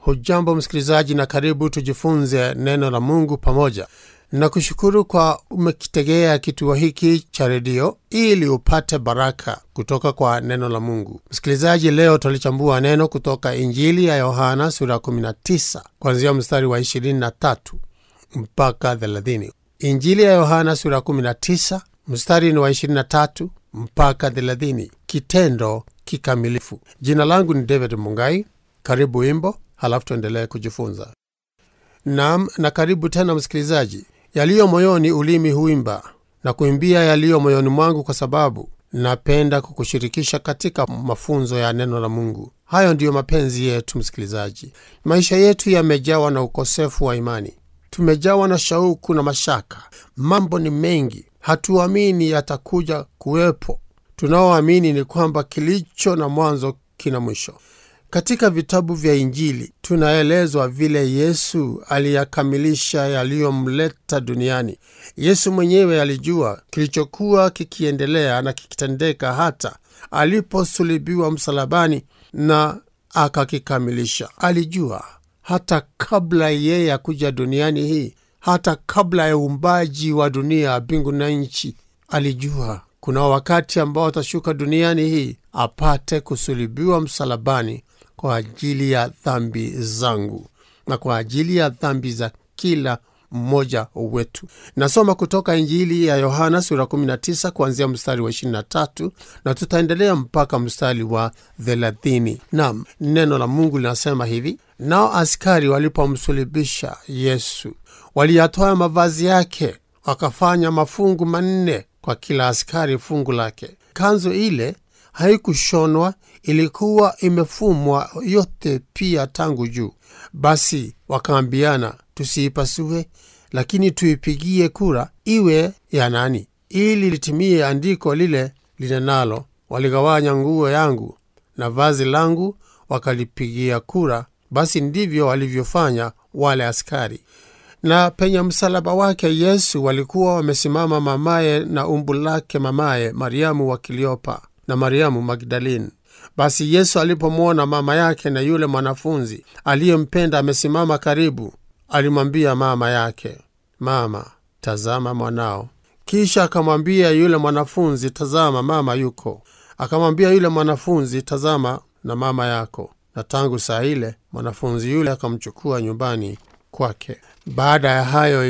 Hujambo msikilizaji na karibu tujifunze neno la Mungu pamoja. Nakushukuru kwa umekitegea kituo hiki cha redio ili upate baraka kutoka kwa neno la Mungu. Msikilizaji, leo tulichambua neno kutoka Injili ya Yohana sura 19 kuanzia mstari wa 23 mpaka 30. Injili ya Yohana sura 19 mstari ni wa 23 mpaka 30. Kitendo kikamilifu. Jina langu ni David Mungai. Karibu wimbo, halafu tuendelee kujifunza. Naam, na karibu tena msikilizaji. Yaliyo moyoni ulimi huimba, na kuimbia yaliyo moyoni mwangu, kwa sababu napenda kukushirikisha katika mafunzo ya neno la Mungu. Hayo ndiyo mapenzi yetu msikilizaji. Maisha yetu yamejawa na ukosefu wa imani. Tumejawa na shauku na mashaka. Mambo ni mengi. Hatuamini yatakuja kuwepo. Tunaoamini ni kwamba kilicho na mwanzo kina mwisho. Katika vitabu vya Injili tunaelezwa vile Yesu aliyakamilisha yaliyomleta duniani. Yesu mwenyewe alijua kilichokuwa kikiendelea na kikitendeka hata aliposulubiwa msalabani, na akakikamilisha. Alijua hata kabla yeye kuja duniani hii, hata kabla ya uumbaji wa dunia, mbingu na nchi. Alijua kuna wakati ambao atashuka duniani hii apate kusulubiwa msalabani kwa ajili ya dhambi zangu na kwa ajili ya dhambi za kila mmoja wetu. Nasoma kutoka Injili ya Yohana sura 19 kuanzia mstari wa 23 na tutaendelea mpaka mstari wa 30. Naam, neno la Mungu linasema hivi: nao askari walipomsulubisha Yesu, waliyatoa mavazi yake, wakafanya mafungu 4 kwa kila askari fungu lake. Kanzu ile haikushonwa, ilikuwa imefumwa yote pia tangu juu. Basi wakaambiana, tusiipasue, lakini tuipigie kura iwe ya nani, ili litimie andiko lile linenalo, waligawanya nguo yangu na vazi langu wakalipigia kura. Basi ndivyo walivyofanya wale askari. Na penye msalaba wake Yesu walikuwa wamesimama mamaye na umbu lake mamaye, Mariamu wa Kiliopa na Mariamu Magdalene. Basi Yesu alipomwona mama yake na yule mwanafunzi aliyempenda amesimama karibu, alimwambia mama yake, mama, tazama mwanao. Kisha akamwambia yule mwanafunzi, tazama mama yuko. Akamwambia yule mwanafunzi, tazama na mama yako. Na tangu saa ile mwanafunzi yule akamchukua nyumbani kwake. Baada ya hayo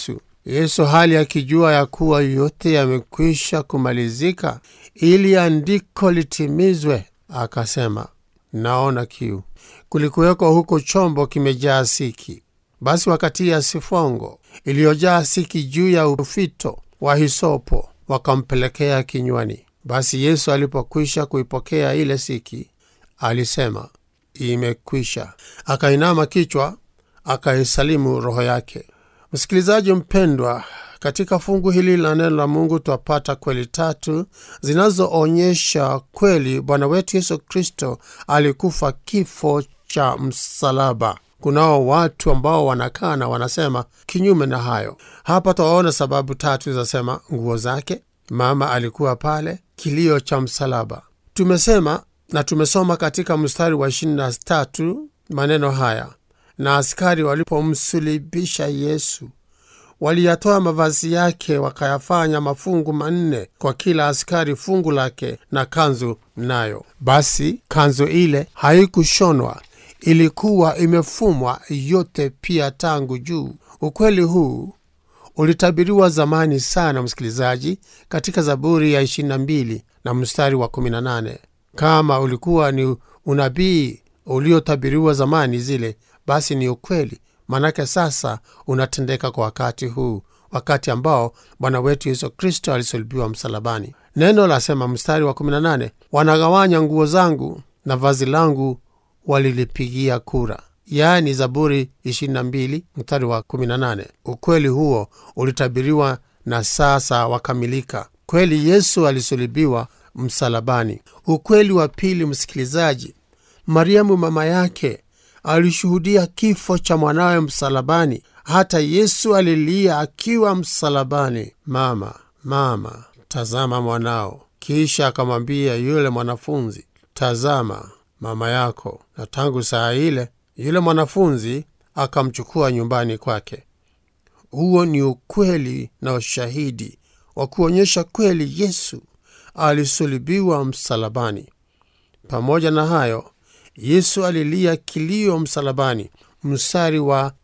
Yesu hali akijua ya kuwa yote yamekwisha kumalizika, ili andiko litimizwe, akasema, naona kiu. Kulikuweko huko chombo kimejaa siki. Basi wakatia sifongo iliyojaa siki juu ya ufito wa hisopo, wakampelekea kinywani. Basi Yesu alipokwisha kuipokea ile siki, alisema, imekwisha. Akainama kichwa, akaisalimu roho yake. Msikilizaji mpendwa, katika fungu hili la neno la Mungu twapata kweli 3 zinazoonyesha kweli Bwana wetu Yesu Kristo alikufa kifo cha msalaba. Kunao watu ambao wanakaa na wanasema kinyume na hayo. Hapa twaona sababu 3 zasema: nguo zake, mama alikuwa pale, kilio cha msalaba. Tumesema na tumesoma katika mstari wa 23 maneno haya: na askari walipomsulubisha Yesu, waliyatoa mavazi yake, wakayafanya mafungu 4 kwa kila askari fungu lake, na kanzu nayo. Basi kanzu ile haikushonwa, ilikuwa imefumwa yote pia tangu juu. Ukweli huu ulitabiriwa zamani sana msikilizaji, katika Zaburi ya 22 na mstari wa 18. Kama ulikuwa ni unabii uliotabiriwa zamani zile, basi ni ukweli, manake sasa unatendeka kwa wakati huu, wakati ambao Bwana wetu Yesu Kristo alisulubiwa msalabani. Neno lasema mstari wa 18, wanagawanya nguo zangu na vazi langu walilipigia kura. Yaani Zaburi 22 mstari wa 18. Ukweli huo ulitabiriwa na sasa wakamilika. Kweli Yesu alisulubiwa msalabani. Ukweli wa pili msikilizaji, Mariamu mama yake alishuhudia kifo cha mwanawe msalabani. Hata Yesu alilia akiwa msalabani, mama, mama, tazama mwanao. Kisha akamwambia yule mwanafunzi, tazama mama yako. Na tangu saa ile Yule mwanafunzi akamchukua nyumbani kwake. Huo ni ukweli na ushahidi wa kuonyesha kweli Yesu alisulubiwa msalabani. Pamoja na hayo, Yesu alilia kilio msalabani. Mstari wa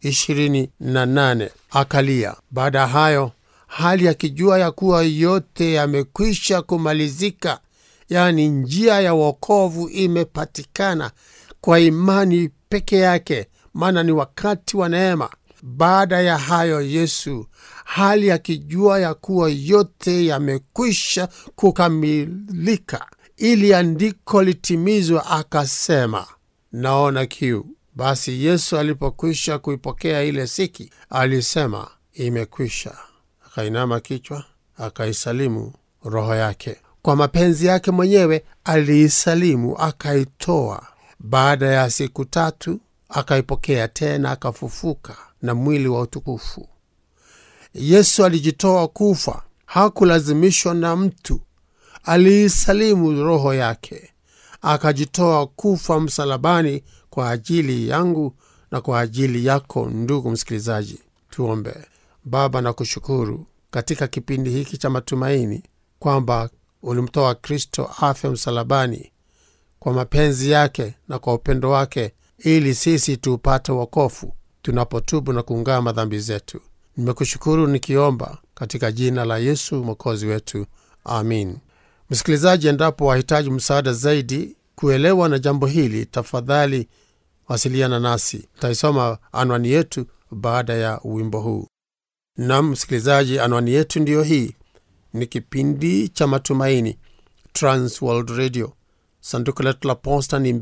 28, akalia. Baada hayo, hali akijua ya kuwa yote yamekwisha kumalizika, yani njia ya wokovu imepatikana kwa imani peke yake, maana ni wakati wa neema. Baada ya hayo, Yesu hali akijua ya kuwa yote yamekwisha kukamilika, ili andiko litimizwe, akasema, naona kiu. Basi Yesu alipokwisha kuipokea ile siki, alisema, imekwisha. Akainama kichwa, akaisalimu roho yake. Kwa mapenzi yake mwenyewe aliisalimu, akaitoa. Baada ya siku 3 akaipokea tena, akafufuka na mwili wa utukufu. Yesu alijitoa kufa, hakulazimishwa na mtu. Aliisalimu roho yake, akajitoa kufa msalabani kwa ajili yangu na kwa ajili yako. Ndugu msikilizaji, tuombe. Baba, nakushukuru katika kipindi hiki cha matumaini kwamba ulimtoa Kristo afe msalabani kwa mapenzi yake na kwa upendo wake, ili sisi tupate wokovu tunapotubu na kuungama dhambi zetu. Nimekushukuru nikiomba katika jina la Yesu Mwokozi wetu. Amin. Msikilizaji, endapo wahitaji msaada zaidi kuelewa na jambo hili, tafadhali wasiliana nasi. Taisoma anwani yetu baada ya wimbo huu. Na msikilizaji, anwani yetu ndiyo hii. Ni kipindi cha matumaini, Trans World Radio. Sanduku letu la posta ni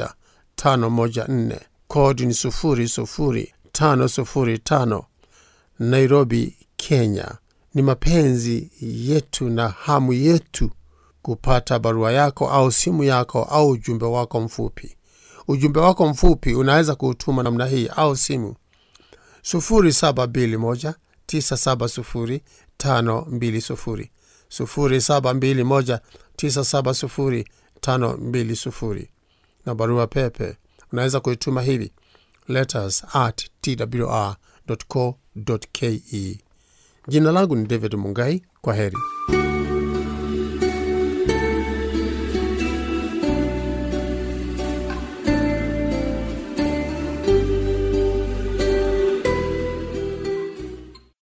21514, kodi ni 00505, Nairobi, Kenya. Ni mapenzi yetu na hamu yetu kupata barua yako au simu yako au ujumbe wako mfupi. Ujumbe wako mfupi unaweza kuutuma namna hii, au simu 0721970520, 0721970520. Na barua pepe unaweza kuituma hivi: letters@twr.co.ke. Jina langu ni David Mungai. Kwa heri.